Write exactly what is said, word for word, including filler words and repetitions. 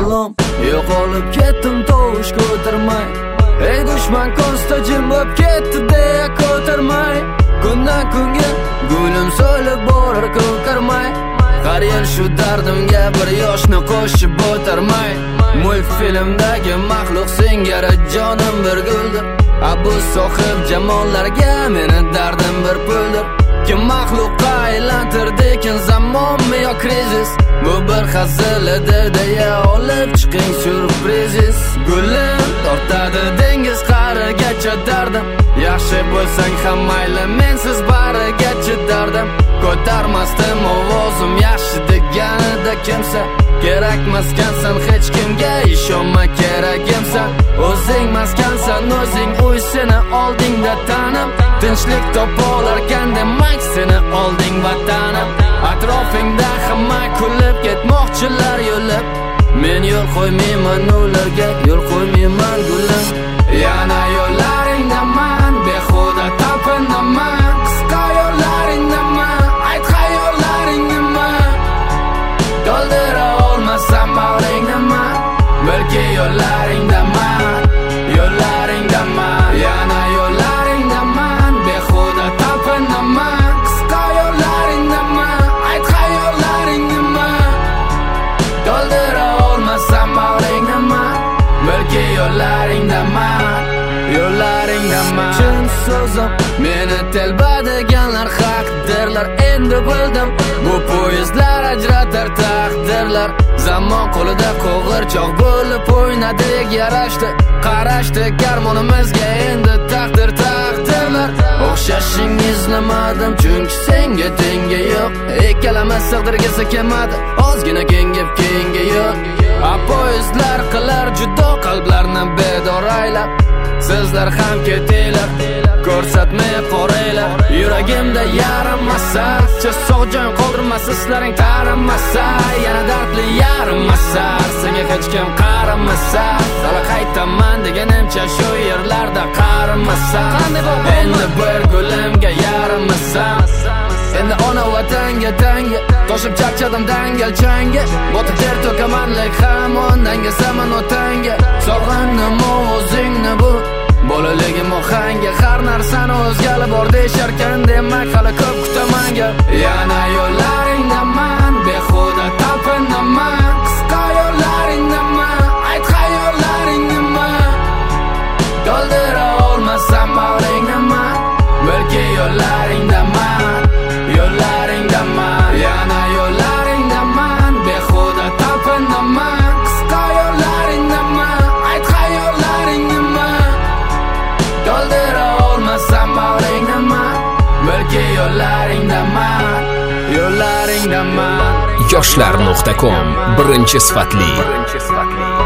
salom. Yo'qolib ketdim tovush ko'tarmay. Ey dushman ko'sta jim bo'lib ketdi deya ko'tarmay. Kundan kunga gulim so'lib borar ko'karmay. Har yil shu dardimga bir yoshni qo'shib o'tarmay. Multfilmdagi maxluq singari jonim bir guldir. Abu sohib jamollarga meni dardim bir puldir. Kim maxluqqa aylantirdi ekan zamonmi yo krizis? Bu bir hazilidir deya olib chiqing syurpriziz. Gulim tortadi dengiz qa'rigacha dardim. Yaxshi bo'lsang ham mayli, mensiz barigacha dardim. Ko'tarmasdim ovozim yaxshi deganida kimsa. Kerakmaskansan hech kimga ishonma, kerak emsan. O'zing maskansan, o'zing uy, seni oldingda tanim. Tinchlik topolarkan demak seni olding vatanim. Atrofingda hamma kulib ketmoqchilar yo'lib. Men yo'l qo'ymayman ularga, yo'l qo'ymayman gulim. Yana yo'llaringdaman, behuda talpinaman. Qisqa yo'llaringdaman, ayt xayollaring nima? To'ldira olmasam bag'ringdaman, balki yo'llaringdaman, yo'llaringdaman. Yana yo'llaringdaman, behuda talpinaman. Qisqa yo'llaringdaman, ayt xayollaring nima? To'ldira olmasam bag'ringdaman, balki yo'llaringdaman, yo'llaringdaman. Chin so'zim, meni telba deganlar haqdirlar. Endi bildim, bu poyezdlar ajratar taqdirlar. Zamon qo'lida qo'g'irchoq bo'lib o'ynadek yarashdi. Qarashdi garmonimizga endi taqdir taqdirlar. O'xshashing izlamadim, chunki senga tengi yo'q. Ikkalamiz sig'dirgisi kelmadi, ozgina kengib keyinga yo'q. A poyezdlar qilar judo qalblarni bedor aylab. Sizlar ham ketinglar, ko'rsatmay qoraylar. Yuragimda yarim masar, sog'jon qoldirmas sizlaring tarimasa. Yana dardli yarim masar, senga hech kim qaramasa. Sala qaytaman deganimcha shu yerlarda qarimasa. Endi bir gulimga yaramasam, endi ona vatanga tanga. Toshib charchadim dangal changa. Botib ter to'kamanlik hamon dangasaman otanga. Sog'indim o'zingni bu bolaligim ohangi. Har narsani o'zgali bor deyisharkan, demak hali ko'p kutaman gap. Yana yo'llaringdaman, behuda talpinaman. Qisqa yo'llaringdaman, ayt xayollaring nima? To'ldira olmasam bag'ringdaman, balki yo'llaringdaman, yo'llaringdaman. Yana yo'llaringdaman, behuda talpinaman. Qisqa yo'llaringdaman, ayt xayollaring nima? To'ldira olmasam bag'ringdaman, balki yo'llaringdaman, yo'llaringdaman. yoshlar nuqta com birinchi sifatli